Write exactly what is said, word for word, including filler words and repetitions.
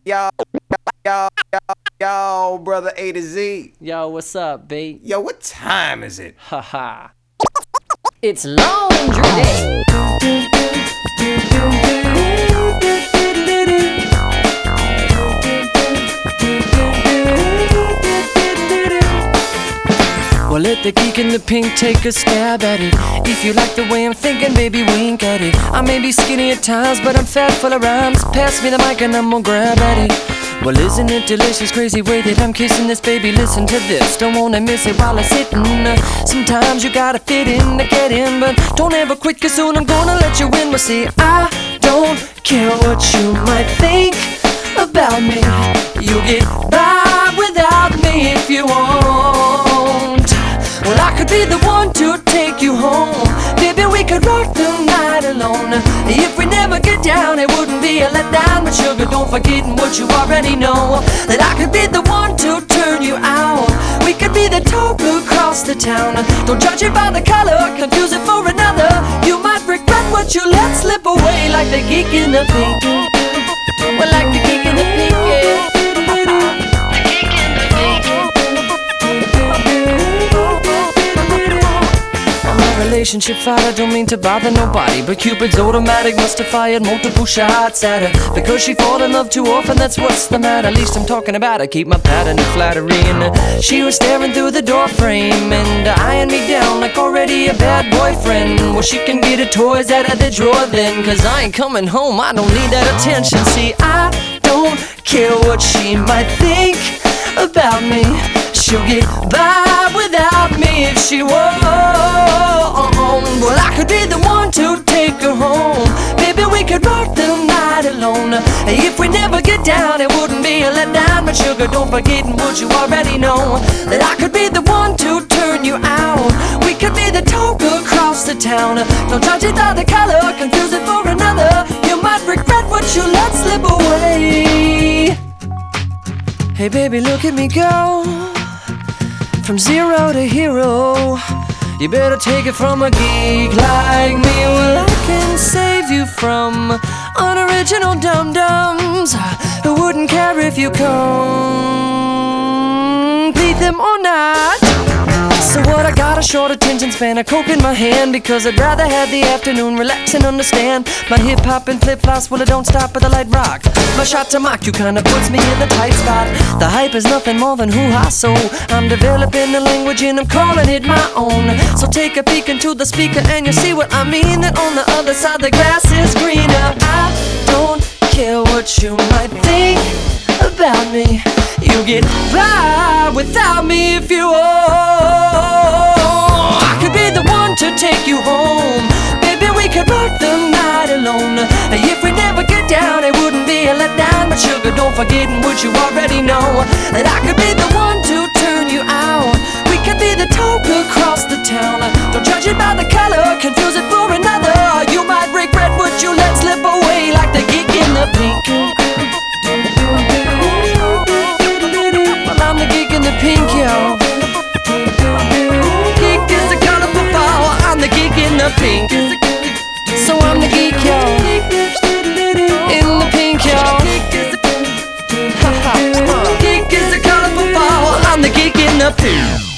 Yo, yo, yo, yo, brother A to Z. Yo, what's up, B? Yo, what time is it? Haha. It's laundry day. Well, let the geek in the pink take a stab at it. If you like the way I'm thinking, baby, wink at it. I may be skinny at times, but I'm fat full of rhymes. Pass me the mic and I'm gonna grab at it. Well, isn't it delicious, crazy way that I'm kissing this, baby? Listen to this, don't wanna miss it while I'm sitting. uh, Sometimes you gotta fit in to get in, but don't ever quit, cause soon I'm gonna let you in. Well, see, I don't care what you might think about me. You get by without me if you want. Well, I could be the one to take you home. Baby, we could rock the night alone. If we never get down, it wouldn't be a letdown. But sugar, don't forget what you already know, that I could be the one to turn you out. We could be the talk across the town. Don't judge it by the color, confuse it for another. You might regret what you let slip away, like the geek in the pink. Well, like the geek in the pink, yeah. Relationship fight, I don't mean to bother nobody, but Cupid's automatic must have fired multiple shots at her, because she fall in love too often, that's what's the matter. At least I'm talking about I keep my pattern of flattery. And she was staring through the door frame and eyeing me down like already a bad boyfriend. Well, she can get her toys out of the drawer then, cause I ain't coming home, I don't need that attention. See, I don't care what she might think about me. She'll get by without me if she won't. Well, I could be the one to take her home. Baby, we could rock the night alone. If we never get down, it wouldn't be a letdown. But sugar, don't forget what you already know, that I could be the one to turn you out. We could be the talk across the town. Don't judge it by the color, confuse it for another. You might regret what you let slip away. Hey baby, look at me go, from zero to hero. You better take it from a geek like me. Well, I can save you from unoriginal dum-dums who wouldn't care if you complete them or not. So what, I got a short attention span, a coke in my hand, because I'd rather have the afternoon relax and understand. My hip-hop and flip-flops, well, it don't stop at the light rock. My shot to mock you kinda puts me in the tight spot. The hype is nothing more than hoo-ha, so I'm developing the language and I'm calling it my own. So take a peek into the speaker and you'll see what I mean, that on the other side the grass is greener. I don't care what you might think about me. You get by without me if you want. I could be the one to take you home. Baby, we could rock the night alone. If we never get down, it wouldn't be a letdown. But sugar, don't forget what you already know, that I could be the one to turn you out. We could be the talk across the town. Don't judge it by the color, confuse it for another. You might regret what you let slip away, like the geek in the pink. I'm the geek in the pink, yo. Geek is the colorful flower, I'm the geek in the pink. So I'm the geek, yo, in the pink, yo. Geek is the colorful flower, I'm the geek in the pink.